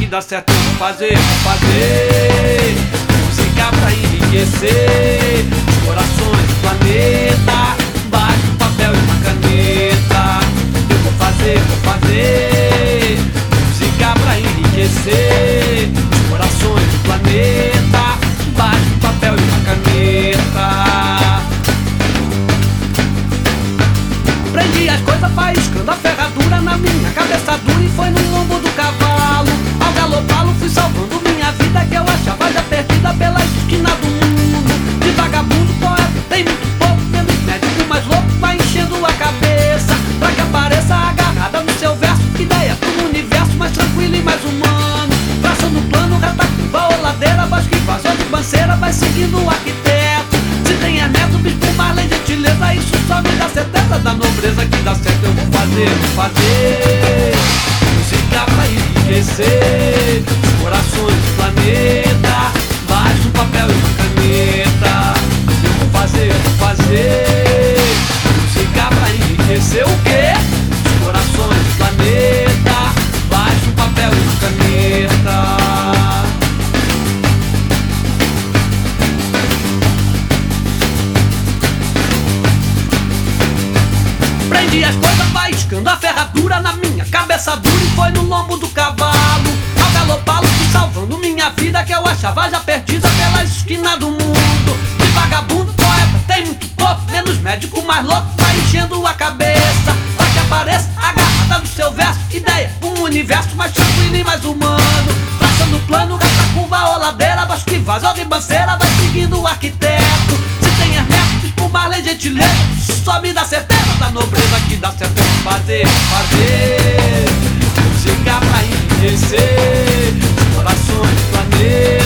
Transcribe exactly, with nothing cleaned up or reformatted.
dá certo eu vou fazer, vou fazer música pra enriquecer os corações do planeta. Bate um papel e uma caneta. Eu vou fazer, vou fazer música pra enriquecer os corações do planeta. Bate um papel e uma caneta. Prendi as coisas faiscando a ferradura na minha cabeça dura e foi no lombo do cavalo. Ao galopá-lo fui salvando minha vida que eu achava já perdida pela esquina do mundo. De vagabundo poeta tem muito pouco, menos médico mais louco vai enchendo a cabeça pra que apareça agarrada no seu verso. Ideia pro universo mais tranquilo e mais humano. Traçando o plano, retacuba ou ladeira, voz que vazou de banceira vai seguindo o arquiteto. Se tem Hermeto, bispo, Marley, gentileza, isso só me dá certeza da nobreza que dá certo eu vou fazer, vou fazer música pra enriquecer os corações do planeta. Baixa um papel e uma caneta. Eu vou fazer, vou fazer música pra enriquecer o quê? Os corações do planeta. Baixa um papel e uma caneta. Prendi as coisas faiscando a ferradura na minha cabeça dura e foi no lombo do cavalo. Ao galopá-lo fui salvando minha vida que eu achava já perdida pela esquina do mundo. De vagabundo poeta tem muito pouco, menos médico mais louco vai enchendo a cabeça pra que apareça agarrada no seu verso. Ideia um universo mais tranquilo e mais humano. Traçando o plano, gasta curva ou ladeira, voz que vaza ou ribanceira vai seguindo o arquiteto. Se tem Hermeto, bispo, Marley, gentileza, só me dá certeza da nobreza que dá certo eu vou fazer, fazer música pra enriquecer os corações do planeta.